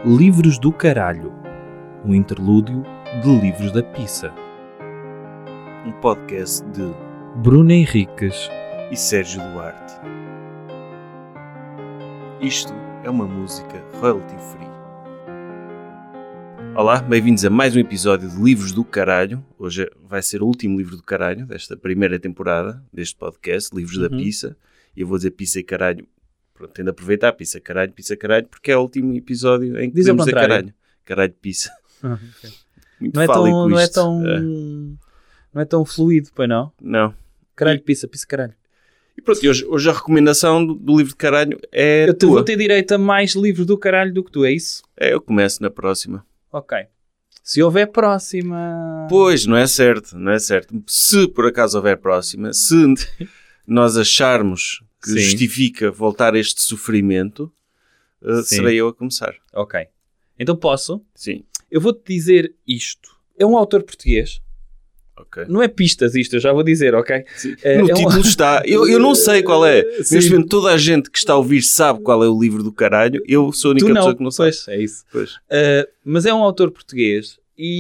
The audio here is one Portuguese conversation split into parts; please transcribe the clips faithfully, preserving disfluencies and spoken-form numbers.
Livros do Caralho, um interlúdio de Livros da Pissa. Um podcast de Bruno Henriques e Sérgio Duarte. Isto é uma música royalty free. Olá, bem-vindos a mais um episódio de Livros do Caralho. Hoje vai ser o último livro do caralho desta primeira temporada deste podcast, Livros Uhum. da Pissa. E eu vou dizer pissa e caralho. Pronto, tendo a aproveitar, pissa caralho, pissa caralho, porque é o último episódio em que Diz ao podemos dizer contrário. caralho. Caralho, pissa. Ah, okay. Muito não, é fálico tão, não, é isto. tão, É. não é tão fluido, pois não? Não. Caralho, pissa, pissa, caralho. E pronto, e hoje, hoje a recomendação do, do livro de caralho é Eu te tua. vou ter direito a mais livros do caralho do que tu, é isso? É, eu começo na próxima. Ok. Se houver próxima... Pois, não é certo, não é certo. Se por acaso houver próxima, se nós acharmos que Sim. justifica voltar a este sofrimento, uh, Sim. serei eu a começar. Ok. Então posso? Sim, Eu vou-te dizer isto. É um autor português. ok. Não é pistas isto, eu já vou dizer, ok? É, No é um- título está. Eu, eu não sei qual é. Sim. Neste momento toda a gente que está a ouvir sabe qual é o livro do caralho. Eu sou a única Tu não, pessoa que não sabe. pois, é isso. Pois. Uh, mas é um autor português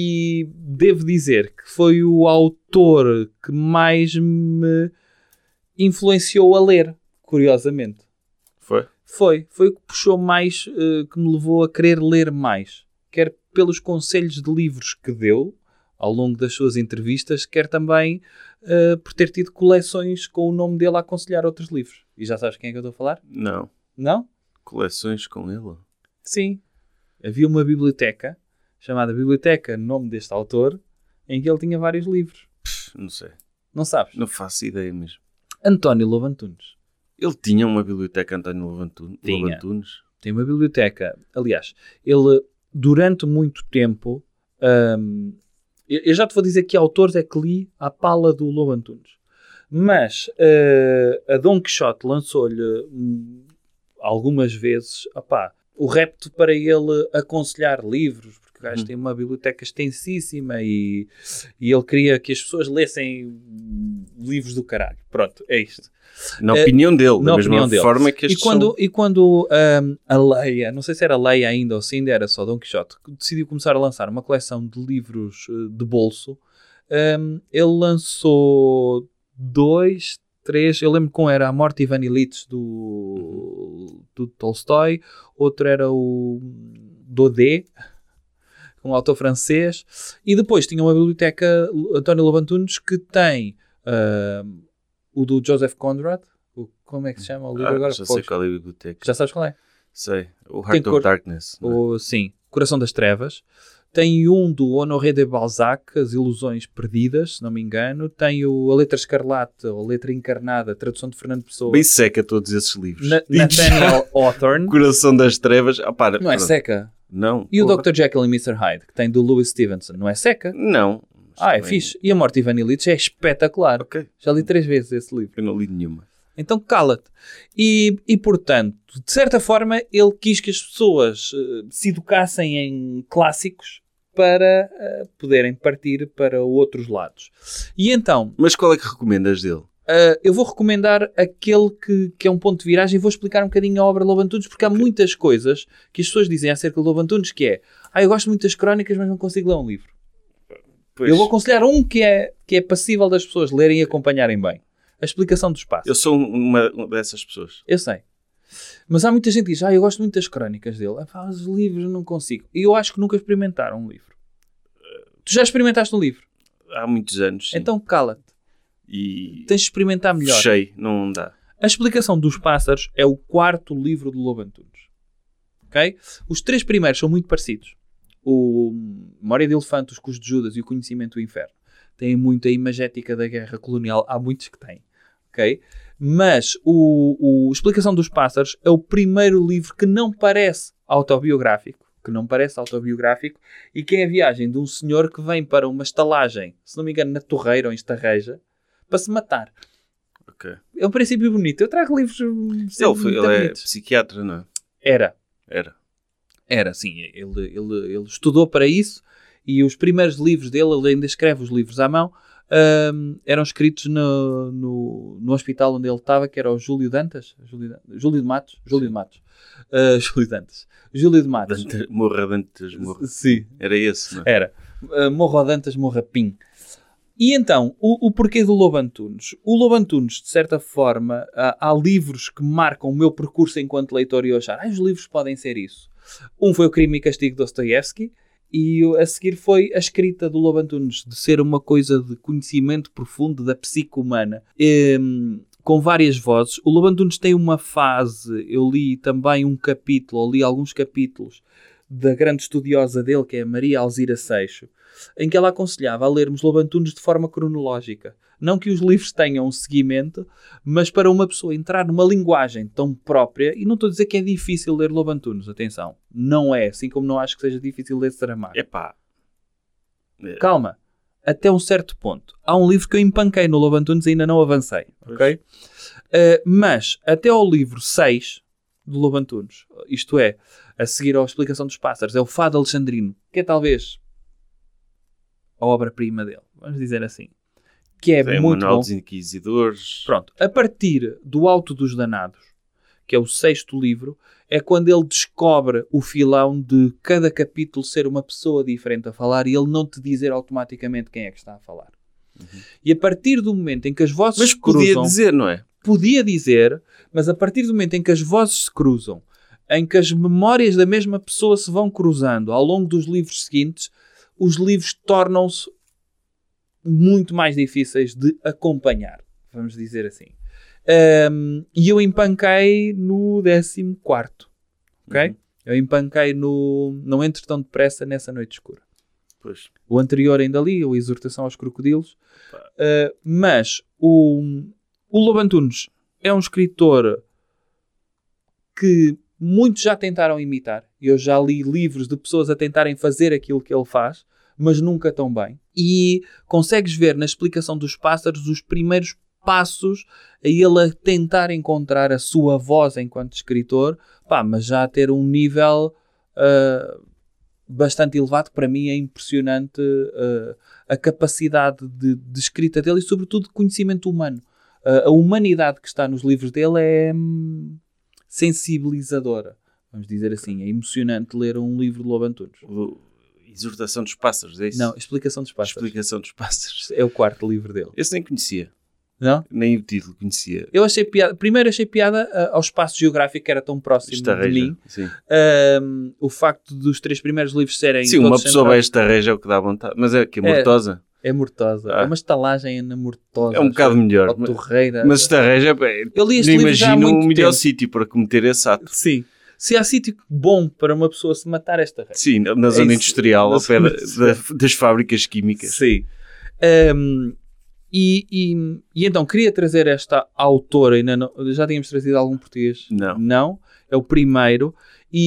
e devo dizer que foi o autor que mais me influenciou a ler, curiosamente. Foi? Foi. Foi o que puxou mais, uh, que me levou a querer ler mais. Quer pelos conselhos de livros que deu ao longo das suas entrevistas, quer também uh, por ter tido coleções com o nome dele a aconselhar outros livros. E já sabes quem é que eu estou a falar? Não. Não? Coleções com ele? Sim. Havia uma biblioteca, chamada Biblioteca, nome deste autor, em que ele tinha vários livros. Pff, não sei. Não sabes? Não faço ideia mesmo. António Lobantunes. Ele tinha uma biblioteca, António Lobantunes? Tinha. Lobantunes? Tem uma biblioteca. Aliás, ele, durante muito tempo... hum, eu eu já te vou dizer que autores é que li à pala do Lobantunes. Mas uh, a Dom Quixote lançou-lhe hum, algumas vezes opá, o repto para ele aconselhar livros, porque o gajo Hum. tem uma biblioteca extensíssima e, e ele queria que as pessoas lessem hum, livros do caralho. Pronto, é isto. Na Eh, opinião dele, na da mesma opinião dele. forma que E estes quando, são... e quando hum, a Leia, não sei se era Leia ainda ou se ainda era só Dom Quixote, decidiu começar a lançar uma coleção de livros uh, de bolso, hum, ele lançou dois, três, eu lembro que um era A Morte Ivan Ilitch do, do Tolstói, outro era o Daudet, um autor francês, e depois tinha uma biblioteca António Lobantunes que tem hum, o do Joseph Conrad, o, como é que se chama o livro Ah, agora? já sei Pois. qual é a biblioteca. Já sabes qual é? Sei. O Tem Heart cor- of Darkness. não é? O, sim, Coração das Trevas. Tem um do Honoré de Balzac, As Ilusões Perdidas, se não me engano. Tem o A Letra Escarlate, ou A Letra Encarnada, tradução de Fernando Pessoa. Bem seca todos esses livros. Na- E Nathaniel Hawthorne. Coração das Trevas. Ah, para, Não é pronto. seca. Não. E o porra. doutor Jekyll e mister Hyde, que tem do Louis Stevenson. Não é seca? Não. Mas Ah, é também- fixe. E A Morte Ivan Ilitch é espetacular. Ok. Já li três vezes esse livro. Eu não li nenhuma. Então cala-te. E, e, portanto, de certa forma, ele quis que as pessoas eh, se educassem em clássicos para eh, poderem partir para outros lados. E então, Mas qual é que recomendas dele? eh, eu vou recomendar aquele que, que é um ponto de viragem e vou explicar um bocadinho a obra de Lobantunes, porque há muitas coisas que as pessoas dizem acerca de Lobantunes que é, ah, eu gosto muito das crónicas, mas não consigo ler um livro. Pois, Eu vou aconselhar um que é, que é passível das pessoas lerem e acompanharem bem. A explicação do espaço. eu sou uma, uma dessas pessoas. Eu sei. Mas há muita gente que diz, ah, eu gosto muito das crónicas dele. Ah, pá, os livros eu não consigo. E eu acho que nunca experimentaram um livro. Tu já experimentaste um livro? Há muitos anos, sim. Então cala-te. E Tens de experimentar melhor. fechei. Não dá. A Explicação dos Pássaros é o quarto livro de Lobantunes. Ok? Os três primeiros são muito parecidos. O Memória de Elefante, Os Cus de Judas e O Conhecimento do Inferno. Têm muito a imagética da guerra colonial. Há muitos que têm. Ok? Mas o, o Explicação dos Pássaros é o primeiro livro que não parece autobiográfico. Que não parece autobiográfico. E que é a viagem de um senhor que vem para uma estalagem, se não me engano, na Torreira ou em Estarreja, para se matar. Ok. É um princípio bonito. Eu trago livros hum, sempre Ele, foi, muito ele é bonitos. psiquiatra, não é? Era. Era. Era, sim. Ele, ele, ele estudou para isso e os primeiros livros dele, ele ainda escreve os livros à mão, um, eram escritos no, no, no hospital onde ele estava, que era o Júlio Dantas. Júlio, Júlio de Matos. Júlio de Matos. Uh, Júlio Dantas. Júlio de Matos. Dantas, morra Dantas, morra. Sim. Era esse, não é? Era. Uh, morra Dantas, morra Pim. E então, o, o porquê do Lobo Antunes? O Lobo Antunes, de certa forma, há, há livros que marcam o meu percurso enquanto leitor e eu achar, ah, os livros podem ser isso. Um foi o Crime e Castigo de Dostoiévski e a seguir foi a escrita do Lobo Antunes, de ser uma coisa de conhecimento profundo da psique humana, e, com várias vozes. O Lobo Antunes tem uma fase, eu li também um capítulo, ou li alguns capítulos, da grande estudiosa dele, que é a Maria Alzira Seixo, em que ela aconselhava a lermos Lobo Antunes de forma cronológica. Não que os livros tenham um seguimento, mas para uma pessoa entrar numa linguagem tão própria, e não estou a dizer que é difícil ler Lobo Antunes, atenção, não é, assim como não acho que seja difícil ler Saramago. Epá. Calma, até um certo ponto. Há um livro que eu empanquei no Lobo Antunes e ainda não avancei, ok? Uh, mas até ao livro seis do Lobo Antunes, isto é, a seguir à Explicação dos Pássaros, é o Fado Alexandrino, que é talvez a obra-prima dele, vamos dizer assim, que é Tem muito o Manual bom. dos Inquisidores. Pronto, a partir do Alto dos Danados, que é o sexto livro, é quando ele descobre o filão de cada capítulo ser uma pessoa diferente a falar e ele não te dizer automaticamente quem é que está a falar. Uhum. E a partir do momento em que as vozes mas se cruzam... Mas podia dizer, não é? Podia dizer, mas a partir do momento em que as vozes se cruzam, em que as memórias da mesma pessoa se vão cruzando ao longo dos livros seguintes, os livros tornam-se muito mais difíceis de acompanhar, vamos dizer assim. Um, e eu empanquei no décimo quarto, ok? Uhum. Eu empanquei no Não Entres Tão Depressa Nessa Noite Escura. Pois. O anterior ainda li, a Exortação aos Crocodilos. Uh, mas o, o Lobo Antunes é um escritor que muitos já tentaram imitar. Eu já li livros de pessoas a tentarem fazer aquilo que ele faz, mas nunca tão bem. E consegues ver na Explicação dos Pássaros os primeiros passos a ele a tentar encontrar a sua voz enquanto escritor, pá, mas já a ter um nível uh, bastante elevado. Para mim é impressionante uh, a capacidade de, de escrita dele e sobretudo de conhecimento humano. Uh, a humanidade que está nos livros dele é hum, sensibilizadora, vamos dizer assim. É emocionante ler um livro de Lobo Antunes. O Exortação dos Pássaros, é isso? Não, Explicação dos Pássaros. Explicação dos Pássaros. É o quarto livro dele. Esse nem conhecia. Não? Nem o título conhecia. Eu achei piada. Primeiro achei piada uh, ao espaço geográfico que era tão próximo Estarreja, de mim. Sim. Uh, o facto dos três primeiros livros serem... Sim, uma pessoa vai a Estarreja é o que dá vontade. Mas é que é Mortosa. É, é Mortosa. Ah. É uma estalagem na Mortosa. É um bocado melhor. Ou Torreira. Mas Estarreja é... Eu li este não livro já há imagino muito um melhor tempo. sítio para cometer esse ato. Sim. Se há sítio bom para uma pessoa se matar, esta regra. Sim, na zona é industrial, ao pé da, da, das fábricas químicas. Sim. Um, e, e, e então, queria trazer esta autora, ainda não, já tínhamos trazido algum português? Não. Não, é o primeiro.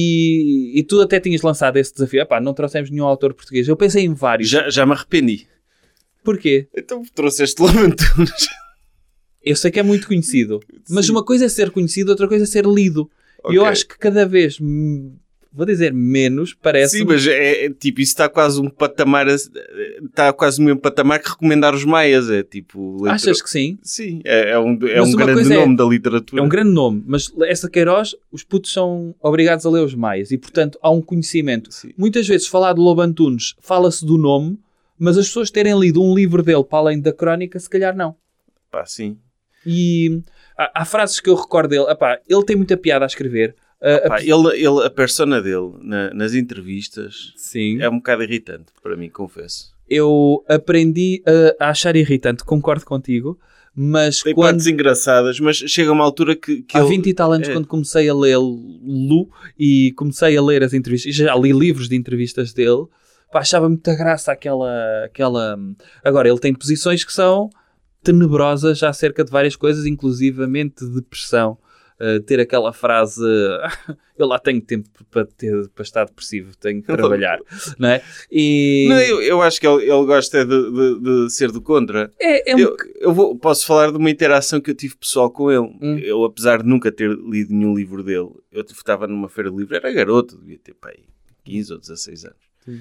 E, e tu até tinhas lançado esse desafio. Epá, não trouxemos nenhum autor português. Eu pensei em vários. Já, já me arrependi. Porquê? Então trouxeste Lobo Antunes. Eu sei que é muito conhecido. Mas Sim. uma coisa é ser conhecido, outra coisa é ser lido. Okay. E eu acho que cada vez, vou dizer menos, parece... Sim, mas é, é tipo, isso está quase um patamar, está quase no mesmo patamar que recomendar os Maias, é tipo... Litera... Achas que sim? Sim, é, é um, é um grande nome é, da literatura. É um grande nome, mas essa Queiroz, os putos são obrigados a ler os Maias e, portanto, há um conhecimento. Sim. Muitas vezes, falar de Lobo Antunes, fala-se do nome, mas as pessoas terem lido um livro dele para além da crónica, se calhar não. Pá, sim. E... Há, há frases que eu recordo dele. Epá, ele tem muita piada a escrever. Uh, Epá, a... Ele, ele, a persona dele na, nas entrevistas Sim. é um bocado irritante, para mim, confesso. Eu aprendi a, a achar irritante, concordo contigo, mas tem quando... partes engraçadas, mas chega a uma altura que... que Há ele... vinte e tal anos, é. quando comecei a lê-lo e comecei a ler as entrevistas, já li livros de entrevistas dele, pá, achava muita graça aquela, aquela... Agora, ele tem posições que são... tenebrosas acerca de várias coisas, inclusivamente depressão. Uh, ter aquela frase eu lá tenho tempo para, ter, para estar depressivo, tenho que trabalhar, não é? E... Não, eu, eu acho que ele, ele gosta de, de, de ser do contra. É, é um... Eu, eu vou, posso falar de uma interação que eu tive pessoal com ele. Hum. Eu, apesar de nunca ter lido nenhum livro dele, eu estava numa feira de livro, era garoto, devia ter pai, quinze ou dezasseis anos. Sim.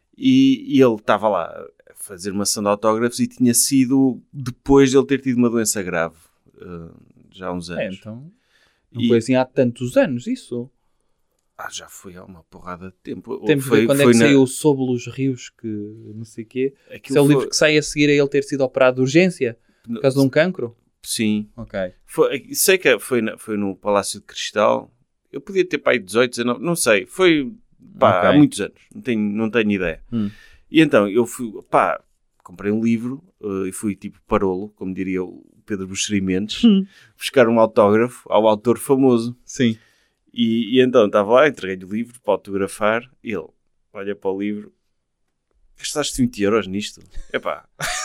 e, e ele estava lá a fazer uma sessão de autógrafos e tinha sido depois de ele ter tido uma doença grave, uh, já há uns anos. É, então, não E- foi assim há tantos anos isso. Ah, já foi há uma porrada de tempo. Temos de foi, ver quando foi é que na- saiu Sob os Rios, que não sei o quê. aquilo Isso é o foi- livro que sai a seguir a ele ter sido operado de urgência, por causa de um cancro? Sim. Ok. Foi, sei que foi, na- foi no Palácio de Cristal. Eu podia ter para aí dezoito, dezanove, não sei. Foi pá, Ok. há muitos anos. Não tenho, não tenho ideia. Hum. E então eu fui, pá, comprei um livro uh, e fui tipo parolo, como diria o Pedro Buxeri Mendes, buscar um autógrafo ao autor famoso. Sim. E, e então estava lá, entreguei-lhe o livro para autografar. E ele olha para o livro: gastaste vinte euros nisto? Epá,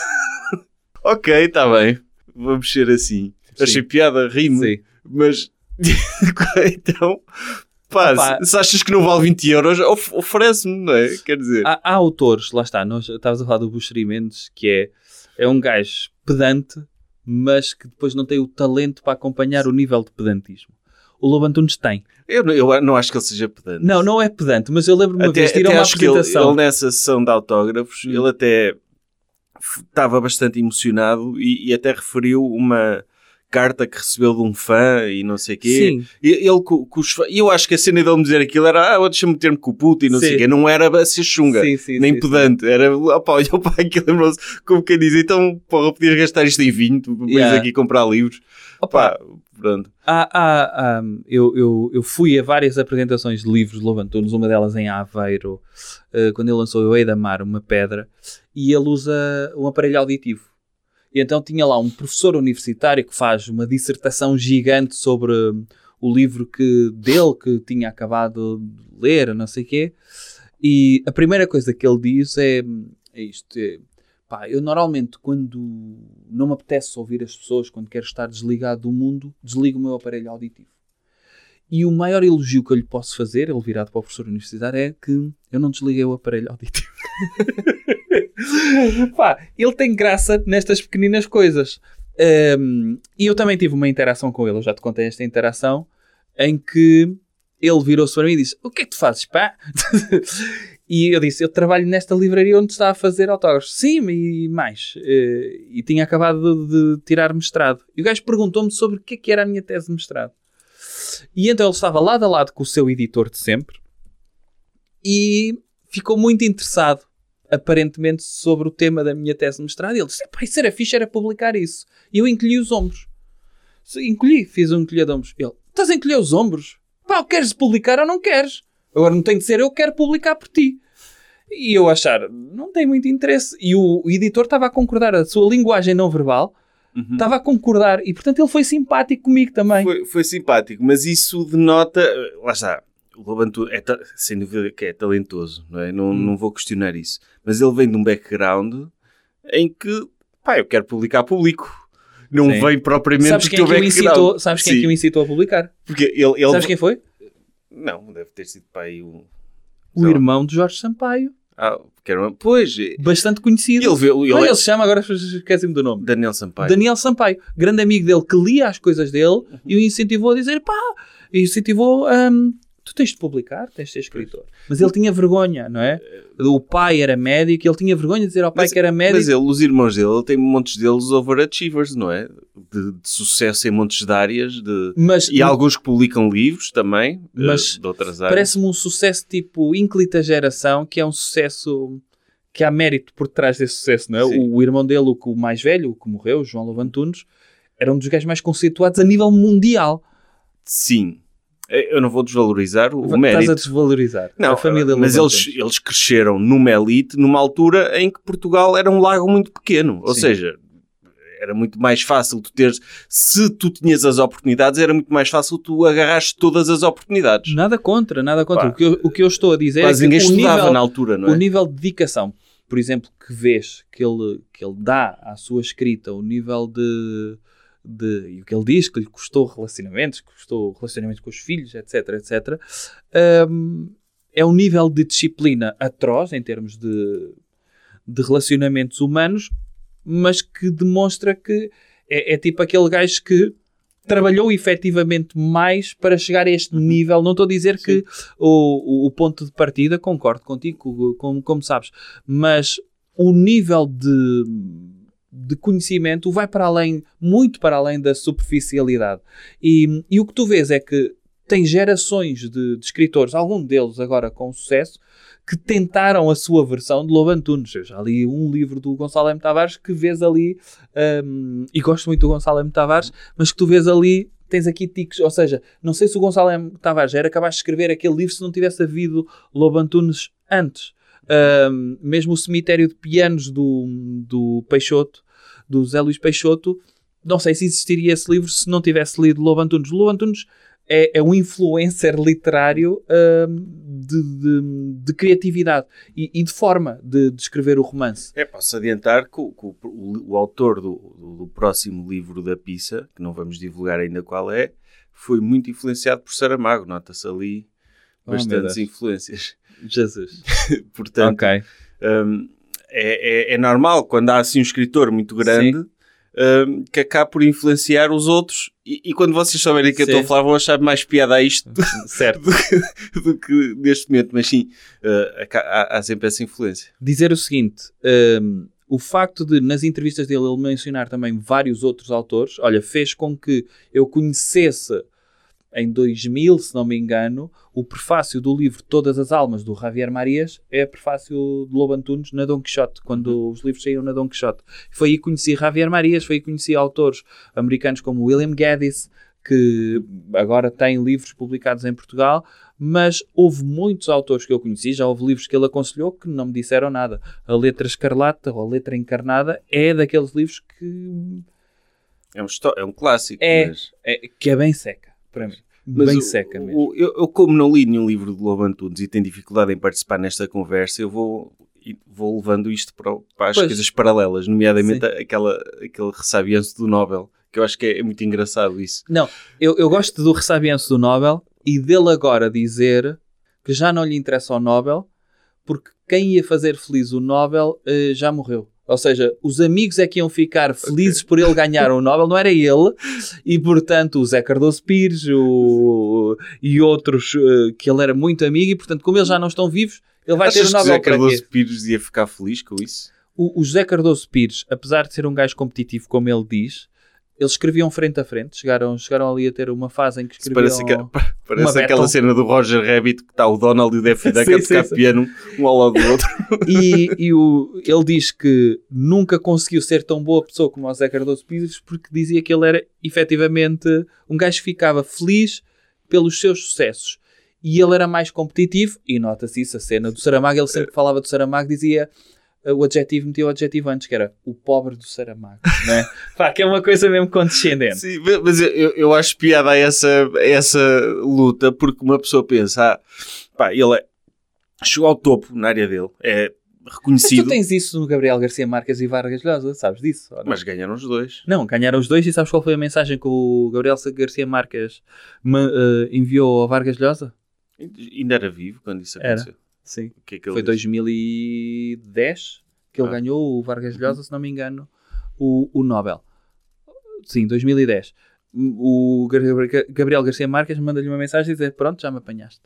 ok, está bem, vamos ser assim. Sim. Achei piada, rimo, Sim. mas então, pá, Opa. se, se achas que não vale vinte euros, of- oferece-me, não é? Quer dizer, Há, há autores, lá está, nós estavas a falar do Buxeri Mendes, que é, é um gajo pedante, mas que depois não tem o talento para acompanhar o nível de pedantismo. O Lobo Antunes tem. eu, não- eu não acho que ele seja pedante. Não, não é pedante, mas eu lembro-me uma Até, vez de ir a até uma acho que ele, apresentação. ele nessa sessão de autógrafos, Hum. ele até f- estava bastante emocionado e, e até referiu uma carta que recebeu de um fã e não sei o quê. Sim, E ele com, com os fãs, e eu acho que a cena dele me dizer aquilo era, ah, deixa-me meter-me com o puto e não sei Sim. o quê. Não era a ser chunga, sim, sim, nem sim, pedante. Era, opá, olhou para aquilo e lembrou-se, como quem diz, então, porra, podias gastar isto em vinho, tu vens Yeah. aqui comprar livros. Opa, Pá, pronto. há, há, há, eu, eu, eu fui a várias apresentações de livros de Lobo Antunes, uma delas em Aveiro, eh, quando ele lançou Eu Hei de Amar uma Pedra, e ele usa um aparelho auditivo. E então tinha lá um professor universitário que faz uma dissertação gigante sobre hum, o livro que, dele, que tinha acabado de ler, não sei o quê, e a primeira coisa que ele diz é, é isto, é, pá, eu normalmente quando não me apetece ouvir as pessoas, quando quero estar desligado do mundo, desligo o meu aparelho auditivo. E o maior elogio que eu lhe posso fazer, ele virado para o professor universitário, é que eu não desliguei o aparelho auditivo. Pá, ele tem graça nestas pequeninas coisas. Um, e eu também tive uma interação com ele, eu já te contei esta interação, em que ele virou-se para mim e disse: o que é que tu fazes, pá? E eu disse: eu trabalho nesta livraria onde está a fazer autógrafos. Sim, e mais. Uh, e tinha acabado de, de tirar mestrado. E o gajo perguntou-me sobre o que é que era a minha tese de mestrado. E então ele estava lado a lado com o seu editor de sempre e ficou muito interessado, aparentemente, sobre o tema da minha tese de mestrado. E ele disse: pá, isso era fixe, era publicar isso. E eu encolhi os ombros. Encolhi, fiz um encolher de ombros. Ele: estás a encolher os ombros? Pá, queres publicar ou não queres? Agora não tem de ser eu que quero publicar por ti. E eu achar, não tem muito interesse. E o, o editor estava a concordar, a sua linguagem não verbal Uhum. estava a concordar. E portanto ele foi simpático comigo também. Foi, foi simpático, mas isso denota, lá está, o Lobo Antunes é, ta- sem dúvida que é talentoso, não é? Não, Hum. não vou questionar isso. Mas ele vem de um background em que, pá, eu quero publicar público. Não Sim. vem propriamente Sabes do quem é teu que o background. incitou, sabes quem é Sim. que o incitou a publicar? Porque ele... ele Sabes quem foi? Não, deve ter sido para aí um... O sei lá. irmão de Jorge Sampaio. Ah, que era uma... Pois, e- Bastante conhecido. ele vê... Ele, Como é que é ele se chama? Agora esqueci-me do nome. Daniel Sampaio. Daniel Sampaio. Grande amigo dele que lia as coisas dele e o incentivou a dizer: pá, e incentivou... hum, tu tens de publicar, tens de ser escritor. Mas ele tinha vergonha, não é? O pai era médico e ele tinha vergonha de dizer ao pai Mas- que era médico. Mas ele, os irmãos dele, ele tem montes deles overachievers, não é? De, de sucesso em montes de áreas, de... Mas, E há alguns que publicam livros também, Mas eh, de outras áreas. parece-me um sucesso tipo ínclita geração, que é um sucesso que há mérito por trás desse sucesso, não é? Sim. O, o irmão dele, o, que- o mais velho, o que morreu, o João Lobo Antunes, era um dos gajos mais conceituados a nível mundial. Sim. Eu não vou desvalorizar o, o Estás mérito. a desvalorizar Não, a família mas Lobo eles, Antunes. eles cresceram numa elite, numa altura em que Portugal era um lago muito pequeno. Ou Sim. seja, era muito mais fácil tu teres... Se tu tinhas as oportunidades, era muito mais fácil tu agarrares todas as oportunidades. Nada contra, nada contra. Pá, O que, eu, o que eu estou a dizer Quase é ninguém que o estudava nível, na altura, não é? o nível de dedicação, por exemplo, que vês que ele, que ele dá à sua escrita, o nível de, de... E o que ele diz, que lhe custou relacionamentos, que custou relacionamentos com os filhos, etc, etcétera. hum, é um nível de disciplina atroz em termos de, de relacionamentos humanos, mas que demonstra que é, é tipo aquele gajo que trabalhou efetivamente mais para chegar a este nível. Não estou a dizer Sim. que o, o, o ponto de partida, concordo contigo, como, como sabes, mas o nível de, de conhecimento vai para além, muito para além da superficialidade. E, e o que tu vês é que tem gerações de, de escritores, algum deles agora com sucesso, que tentaram a sua versão de Lobo Antunes. Eu já li um livro do Gonçalo M. Tavares que vês ali, um, e gosto muito do Gonçalo M. Tavares, mas que tu vês ali, tens aqui tiques, ou seja, não sei se o Gonçalo M. Tavares era capaz de escrever aquele livro se não tivesse havido Lobo Antunes antes. Um, mesmo o Cemitério de Pianos do, do Peixoto, do Zé Luís Peixoto, não sei se existiria esse livro se não tivesse lido Lobo Antunes. Lobo Antunes É, é um influencer literário um, de, de, de criatividade e, e de forma de, de escrever o romance. É, posso adiantar que o, que o, o, o autor do, do, do próximo livro da Pissa, que não vamos divulgar ainda qual é, foi muito influenciado por Saramago. Nota-se ali oh, bastantes influências. Jesus. Portanto, okay. um, é, é, é normal quando há assim um escritor muito grande... Sim. Um, que acaba por influenciar os outros e, e quando vocês souberem que eu estou a falar vão achar mais piada a isto certo. do, que, do que neste momento, mas sim, uh, há, há sempre essa influência. Dizer o seguinte, um, o facto de nas entrevistas dele ele mencionar também vários outros autores, olha, fez com que eu conhecesse em dois mil, se não me engano, o prefácio do livro Todas as Almas, do Javier Marias, é prefácio de Lobo Antunes na Dom Quixote, quando uhum. os livros saíam na Dom Quixote. Foi aí que conheci Javier Marias, foi aí que conheci autores americanos como William Gaddis, que agora tem livros publicados em Portugal, mas houve muitos autores que eu conheci, já houve livros que ele aconselhou que não me disseram nada. A Letra Escarlata, ou a Letra Encarnada, é daqueles livros que... É um, é um clássico. É, mas... é, que é bem seca, para mim. Mas bem o, seca mesmo. O, eu, eu, como não li nenhum livro de Lobo Antunes e tenho dificuldade em participar nesta conversa, eu vou, vou levando isto para, para as pois. coisas paralelas, nomeadamente aquela, aquele ressabianço do Nobel, que eu acho que é, é muito engraçado isso. Não, eu, eu gosto do ressabianço do Nobel e dele agora dizer que já não lhe interessa o Nobel porque quem ia fazer feliz o Nobel uh, já morreu. Ou seja, os amigos é que iam ficar felizes okay. por ele ganhar o Nobel, não era ele. E, portanto, o Zé Cardoso Pires o, e outros uh, que ele era muito amigo. E, portanto, como eles já não estão vivos, ele vai Achas ter o Nobel. Que o Zé Cardoso Pires ia ficar feliz com isso? O, o José Cardoso Pires, apesar de ser um gajo competitivo, como ele diz, eles escreviam frente a frente. Chegaram, chegaram ali a ter uma fase em que escreviam... Parece, que, parece aquela cena do Roger Rabbit que está o Donald e o Daffy Duck a tocar sim, piano sim. um ao lado do outro. E, e o, ele diz que nunca conseguiu ser tão boa pessoa como o José Cardoso Pires porque dizia que ele era efetivamente um gajo que ficava feliz pelos seus sucessos. E ele era mais competitivo, e nota-se isso, a cena do Saramago, ele sempre falava do Saramago, dizia... o adjetivo, metia o adjetivo antes, que era o pobre do Saramago, não é? Pá, que é uma coisa mesmo condescendente. Sim, mas eu, eu acho piada a essa, a essa luta, porque uma pessoa pensa, ah, pá, ele é, chegou ao topo na área dele, é reconhecido. Mas tu tens isso no Gabriel Garcia Marques e Vargas Llosa, sabes disso? Mas ganharam os dois. Não, ganharam os dois, e sabes qual foi a mensagem que o Gabriel Garcia Marques me, uh, enviou ao Vargas Llosa? Ainda era vivo quando isso aconteceu. Era. Sim, que é que foi diz? dois mil e dez que ele ah. ganhou, o Vargas Llosa, se não me engano, o, o Nobel. Sim, dois mil e dez. O Gabriel Garcia Marques manda-lhe uma mensagem e diz, pronto, já me apanhaste.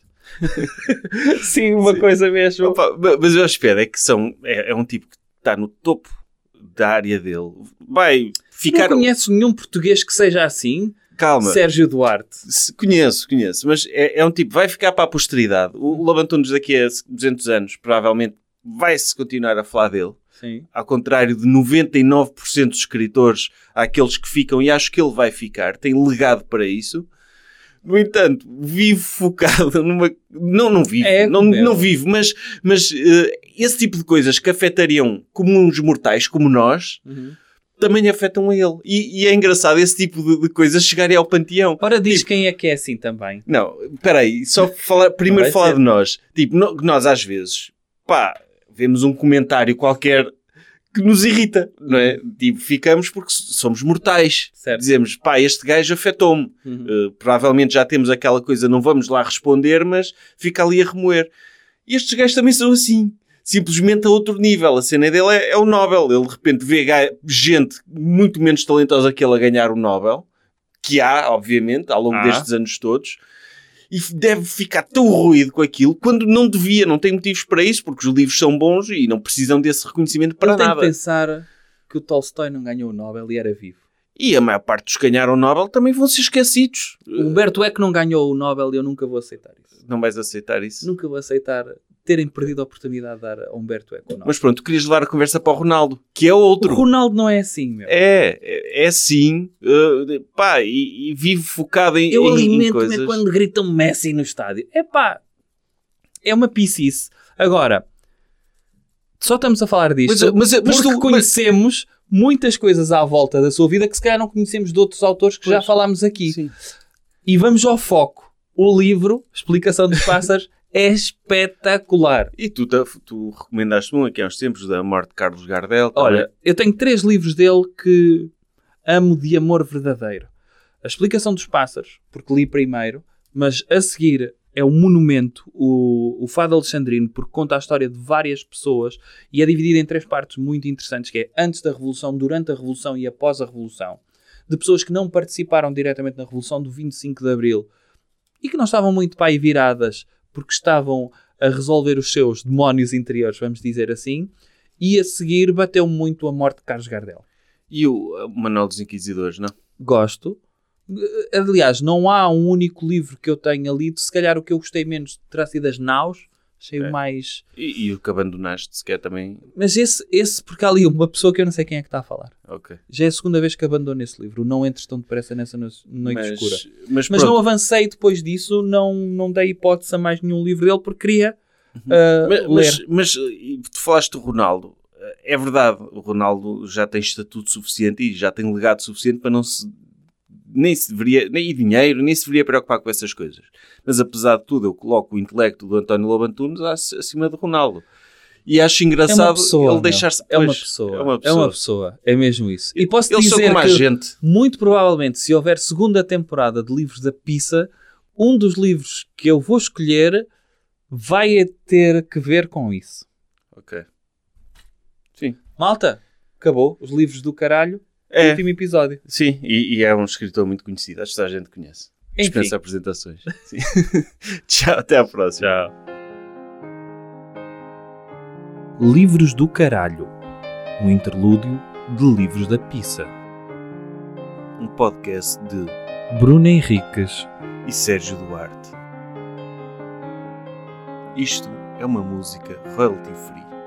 Sim, uma Sim. coisa mesmo. Opa, mas eu acho que é que são, é, é um tipo que está no topo da área dele. Vai ficar... Não conheces nenhum português que seja assim? Calma. Sérgio Duarte. Conheço, conheço. Mas é, é um tipo, vai ficar para a posteridade. O Lobo Antunes daqui a duzentos anos, provavelmente, vai-se continuar a falar dele. Sim. Ao contrário de noventa e nove por cento dos escritores, há aqueles que ficam, e acho que ele vai ficar. Tem legado para isso. No entanto, vive focado numa... Não, não vive. É, não, não vive, mas, mas uh, esse tipo de coisas que afetariam comuns mortais como nós... Uhum. também afetam a ele. E, e é engraçado esse tipo de, de coisas chegarem ao panteão. Ora, diz tipo, quem é que é assim também. Não, espera aí. Só falar, primeiro falar ser. de nós. Tipo, no, nós às vezes, pá, vemos um comentário qualquer que nos irrita, não é? Tipo, ficamos porque somos mortais. Certo. Dizemos, pá, este gajo afetou-me. Uhum. Uh, provavelmente já temos aquela coisa, não vamos lá responder, mas fica ali a remoer. E estes gajos também são assim. Simplesmente a outro nível. A cena dele é, é o Nobel. Ele de repente vê gente muito menos talentosa que ele a ganhar o Nobel, que há, obviamente, ao longo Ah. destes anos todos, e deve ficar tão ruído com aquilo, quando não devia, não tem motivos para isso, porque os livros são bons e não precisam desse reconhecimento para Ele tem nada. que pensar que o Tolstói não ganhou o Nobel e era vivo. E a maior parte dos que ganharam o Nobel também vão ser esquecidos. O Humberto Eco não ganhou o Nobel e eu nunca vou aceitar isso. Não vais aceitar isso? Nunca vou aceitar terem perdido a oportunidade de dar a Humberto Eco o Nobel. Mas pronto, tu querias levar a conversa para o Ronaldo, que é O outro. Ronaldo não é assim, meu. É, é, é sim. Uh, pá, e, e vive focado em, Eu em, em alimento-me coisas. quando gritam Messi no estádio. É pá, é uma piscice. Agora, só estamos a falar disto Mas- mas- mas porque tu- conhecemos muitas coisas à volta da sua vida que se calhar não conhecemos de outros autores que já Pois. falámos aqui. Sim. E vamos ao foco. O livro, Explicação dos Pássaros, é espetacular. E tu, ta- tu recomendaste um aqui há uns tempos da morte de Carlos Gardel. também. Olha, eu tenho três livros dele que amo de amor verdadeiro. A Explicação dos Pássaros, porque li primeiro, mas a seguir é o Monumento, o, o Fado Alexandrino, porque conta a história de várias pessoas e é dividido em três partes muito interessantes, que é antes da Revolução, durante a Revolução e após a Revolução, de pessoas que não participaram diretamente na Revolução do vinte e cinco de Abril e que não estavam muito para aí viradas porque estavam a resolver os seus demónios interiores, vamos dizer assim, e a seguir bateu muito a morte de Carlos Gardel. E o, o Manual dos Inquisidores, não? Gosto. Aliás, não há um único livro que eu tenha lido. Se calhar o que eu gostei menos terá sido as Naus. Achei É. o mais... E, e o que abandonaste, se quer também. Mas esse, esse, porque há ali uma pessoa que eu não sei quem é que está a falar. Ok. Já é a segunda vez que abandono esse livro. Não entres tão depressa nessa no- noite mas, escura. Mas, Mas pronto. não avancei depois disso. Não, não dei hipótese a mais nenhum livro dele porque queria uh, Mas, ler. mas, mas e tu falaste do Ronaldo. É verdade, o Ronaldo já tem estatuto suficiente e já tem legado suficiente para não se... Nem se deveria... Nem dinheiro, nem se deveria preocupar com essas coisas. Mas apesar de tudo, eu coloco o intelecto do António Lobo Antunes ac- acima do Ronaldo. E acho É uma engraçado pessoa, ele meu. deixar-se... É uma Pois, pessoa. É uma É pessoa. uma pessoa. É mesmo isso. E posso Eles são dizer como a que... gente. Muito provavelmente, se houver segunda temporada de livros da Pisa, um dos livros que eu vou escolher vai ter que ver com isso. Ok. Sim. Malta, acabou. Os livros do caralho. É. Último episódio. Sim, e, e é um escritor muito conhecido. Acho que toda a gente conhece. Enfim. Dispensa apresentações. Sim. Tchau, até à próxima. Tchau. Livros do caralho. Um interlúdio de livros da Pisa. Um podcast de Bruno Henriques. e Sérgio Duarte. Isto é uma música royalty free.